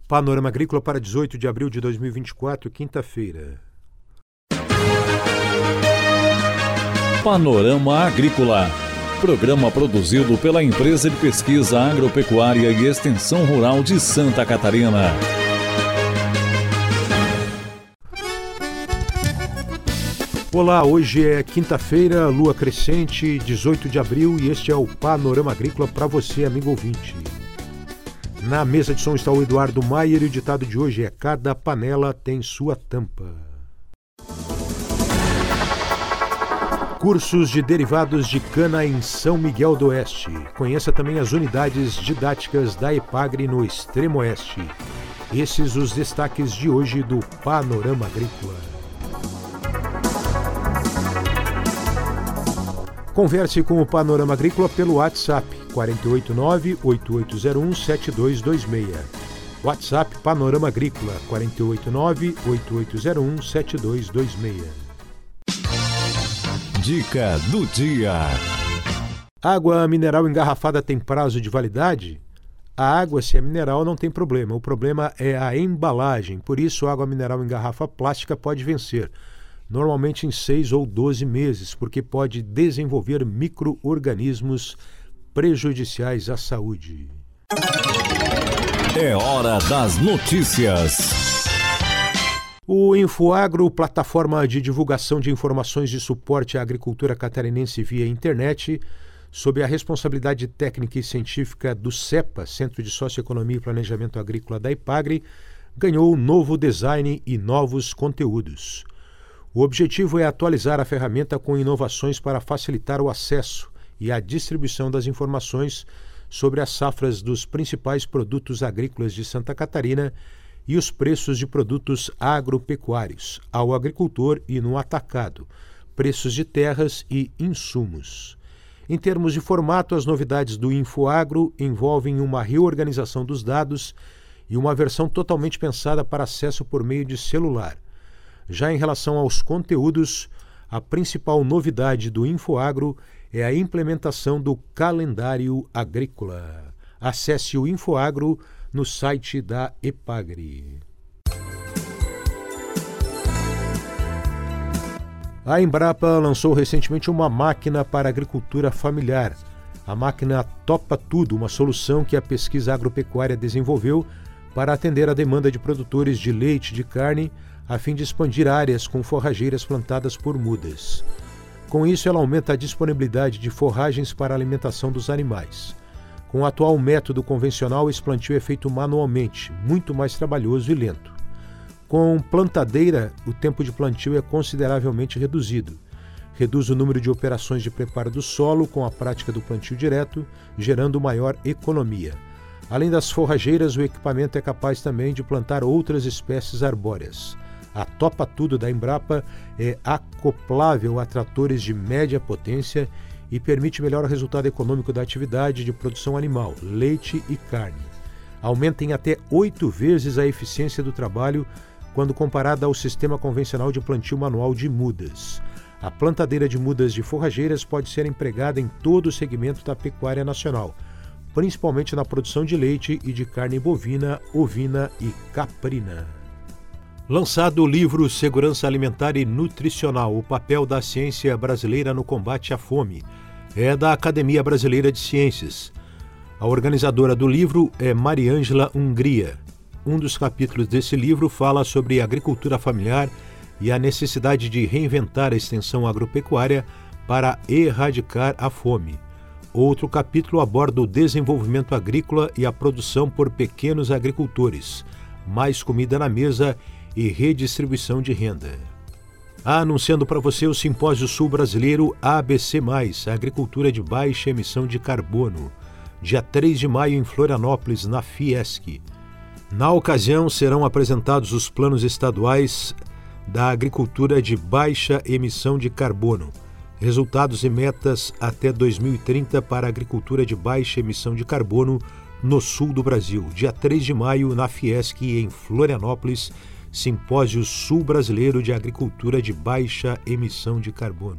Panorama Agrícola para 18 de abril de 2024, quinta-feira. Panorama Agrícola. Programa produzido pela Empresa de Pesquisa Agropecuária e Extensão Rural de Santa Catarina. Olá, hoje é quinta-feira, lua crescente, 18 de abril, e este é o Panorama Agrícola para você, amigo ouvinte. Na mesa de som está o Eduardo Maier e o ditado de hoje é: cada panela tem sua tampa. Cursos de derivados de cana em São Miguel do Oeste. Conheça também as unidades didáticas da EPAGRE no Extremo Oeste. Esses os destaques de hoje do Panorama Agrícola. Converse com o Panorama Agrícola pelo WhatsApp 489-8801-7226. WhatsApp Panorama Agrícola 489-8801-7226. Dica do dia. Água mineral engarrafada tem prazo de validade? A água, se é mineral, não tem problema. O problema é a embalagem. Por isso, a água mineral em garrafa plástica pode vencer, normalmente em 6 ou 12 meses, porque pode desenvolver micro-organismos prejudiciais à saúde. É hora das notícias. O InfoAgro, plataforma de divulgação de informações de suporte à agricultura catarinense via internet, sob a responsabilidade técnica e científica do CEPA, Centro de Socioeconomia e Planejamento Agrícola da EPAGRE, ganhou um novo design e novos conteúdos. O objetivo é atualizar a ferramenta com inovações para facilitar o acesso e a distribuição das informações sobre as safras dos principais produtos agrícolas de Santa Catarina e os preços de produtos agropecuários ao agricultor e no atacado, preços de terras e insumos. Em termos de formato, as novidades do InfoAgro envolvem uma reorganização dos dados e uma versão totalmente pensada para acesso por meio de celular. Já em relação aos conteúdos, a principal novidade do InfoAgro é a implementação do calendário agrícola. Acesse o InfoAgro no site da EPAGRE. A Embrapa lançou recentemente uma máquina para agricultura familiar. A máquina Topa Tudo, uma solução que a pesquisa agropecuária desenvolveu para atender a demanda de produtores de leite e de carne, a fim de expandir áreas com forrageiras plantadas por mudas. Com isso, ela aumenta a disponibilidade de forragens para a alimentação dos animais. Com o atual método convencional, esse plantio é feito manualmente, muito mais trabalhoso e lento. Com plantadeira, o tempo de plantio é consideravelmente reduzido. Reduz o número de operações de preparo do solo com a prática do plantio direto, gerando maior economia. Além das forrageiras, o equipamento é capaz também de plantar outras espécies arbóreas. A Topa Tudo da Embrapa é acoplável a tratores de média potência e permite melhor resultado econômico da atividade de produção animal, leite e carne. Aumenta em até 8 vezes a eficiência do trabalho quando comparada ao sistema convencional de plantio manual de mudas. A plantadeira de mudas de forrageiras pode ser empregada em todo o segmento da pecuária nacional, principalmente na produção de leite e de carne bovina, ovina e caprina. Lançado o livro Segurança Alimentar e Nutricional, o papel da ciência brasileira no combate à fome, é da Academia Brasileira de Ciências. A organizadora do livro é Mariângela Hungria. Um dos capítulos desse livro fala sobre agricultura familiar e a necessidade de reinventar a extensão agropecuária para erradicar a fome. Outro capítulo aborda o desenvolvimento agrícola e a produção por pequenos agricultores, mais comida na mesa e redistribuição de renda. Anunciando para você o Simpósio Sul Brasileiro ABC+, a Agricultura de Baixa Emissão de Carbono, dia 3 de maio em Florianópolis, na Fiesc. Na ocasião, serão apresentados os planos estaduais da agricultura de baixa emissão de carbono, resultados e metas até 2030 para a agricultura de baixa emissão de carbono no sul do Brasil, dia 3 de maio na Fiesc em Florianópolis, Simpósio Sul Brasileiro de Agricultura de Baixa Emissão de Carbono.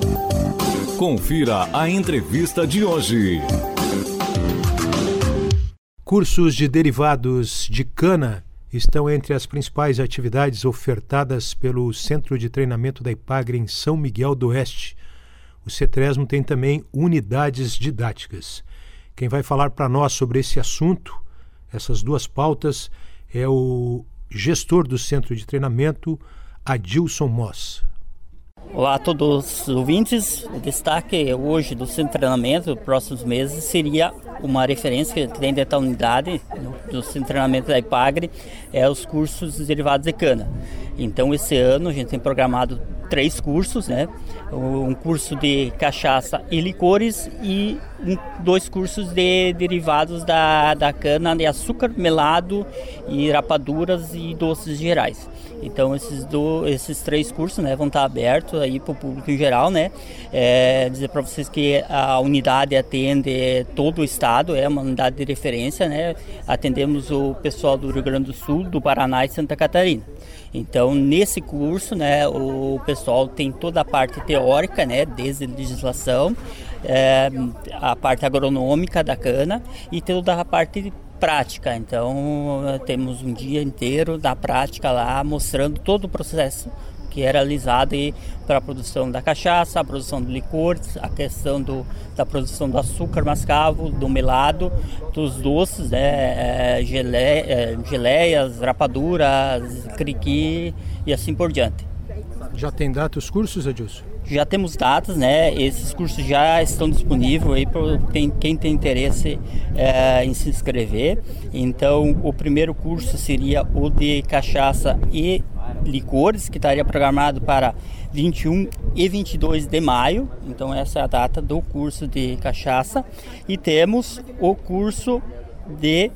Confira a entrevista de hoje. Cursos de derivados de cana estão entre as principais atividades ofertadas pelo Centro de Treinamento da IPAGRE em São Miguel do Oeste. O CETRESMO tem também unidades didáticas. Quem vai falar para nós sobre esse assunto, essas duas pautas, é o gestor do Centro de Treinamento, Adilson Moss. Olá a todos os ouvintes. O destaque hoje do Centro de Treinamento, nos próximos meses, seria uma referência que tem dentro da unidade do Centro de Treinamento da IPAGRE, os cursos derivados de cana. Então, esse ano a gente tem programado 3 cursos, né? Um curso de cachaça e licores e 2 cursos de derivados da cana, de açúcar melado e rapaduras e doces gerais. Então esses 3 cursos, né, vão estar abertos aí para o público em geral, né? Dizer para vocês que a unidade atende todo o estado, é uma unidade de referência, né? Atendemos o pessoal do Rio Grande do Sul, do Paraná e Santa Catarina. Então, nesse curso, né, o pessoal tem toda a parte teórica, né, desde legislação, a parte agronômica da cana e toda a parte prática. Então, temos um dia inteiro da prática lá, mostrando todo o processo que é realizado para a produção da cachaça, a produção do licor, a questão da produção do açúcar mascavo, do melado, dos doces, né, geleias, rapaduras, criqui e assim por diante. Já tem data os cursos, Adilson? Já temos datas, né? Esses cursos já estão disponíveis aí para quem tem interesse em se inscrever. Então, o primeiro curso seria o de cachaça e licores, que estaria programado para 21 e 22 de maio. Então, essa é a data do curso de cachaça. E temos o curso de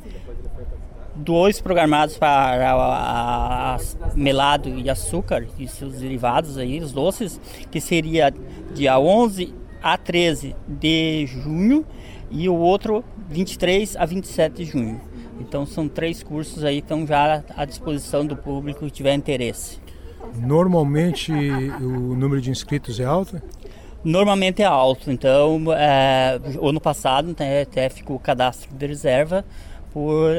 2 programados para melado e açúcar e seus derivados aí, os doces, que seria dia 11 a 13 de junho e o outro 23 a 27 de junho. Então são 3 cursos aí que estão já à disposição do público que tiver interesse. Normalmente o número de inscritos é alto? Normalmente é alto, então ano passado, né, até ficou o cadastro de reserva por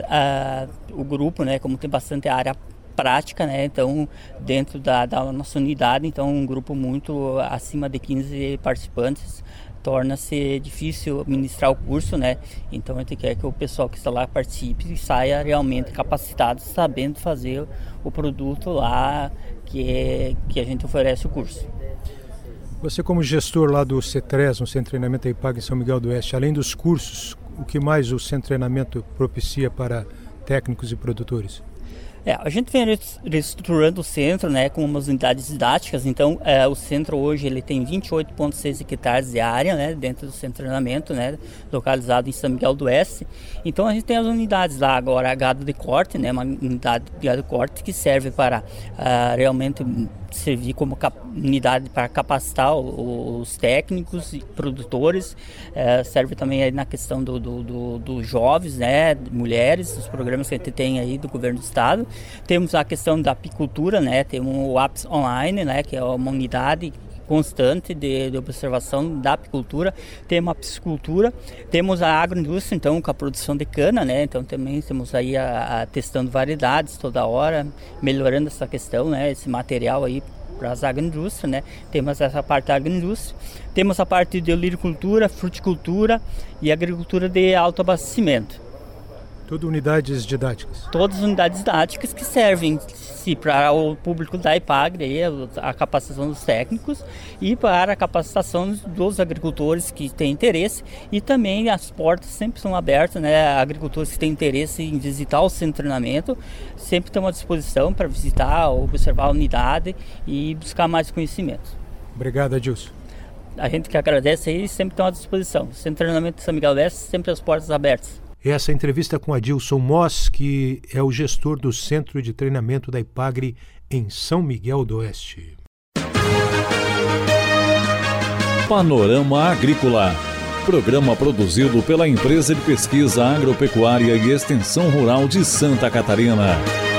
o grupo, né, como tem bastante área prática, né, então dentro da nossa unidade, então um grupo muito acima de 15 participantes, torna-se difícil ministrar o curso, né, então a gente quer que o pessoal que está lá participe e saia realmente capacitado, sabendo fazer o produto lá que a gente oferece o curso. Você, como gestor lá do CETRESMO, Centro de Treinamento da IPAGRE em São Miguel do Oeste, além dos cursos, o que mais o Centro de Treinamento propicia para técnicos e produtores? A gente vem reestruturando o centro, né, com umas unidades didáticas. Então, o centro hoje ele tem 28,6 hectares de área, né, dentro do centro de treinamento, né, localizado em São Miguel do Oeste. Então, a gente tem as unidades lá agora, gado de corte, né, uma unidade de gado de corte que serve para realmente servir como unidade para capacitar os técnicos e produtores, serve também aí na questão dos jovens, né, mulheres, os programas que a gente tem aí do governo do estado. Temos a questão da apicultura, né, temos o APS Online, né, que é uma unidade constante de observação da apicultura, temos a piscicultura, temos a agroindústria, então, com a produção de cana, né, então também estamos aí testando variedades toda hora, melhorando essa questão, né, esse material aí para as agroindústrias, né, temos essa parte da agroindústria, temos a parte de olericultura, fruticultura e agricultura de autoabastecimento. Tudo unidades didáticas? Todas as unidades didáticas que servem para o público da IPAGRE, a capacitação dos técnicos e para a capacitação dos agricultores que têm interesse, e também as portas sempre são abertas, né? Agricultores que têm interesse em visitar o centro de treinamento sempre estão à disposição para visitar, observar a unidade e buscar mais conhecimento. Obrigado, Adilson. A gente que agradece aí, sempre estão à disposição. O Centro de Treinamento de São Miguel do Oeste, sempre as portas abertas. Essa entrevista com Adilson Moss, que é o gestor do Centro de Treinamento da IPAGRE em São Miguel do Oeste. Panorama Agrícola. Programa produzido pela Empresa de Pesquisa Agropecuária e Extensão Rural de Santa Catarina.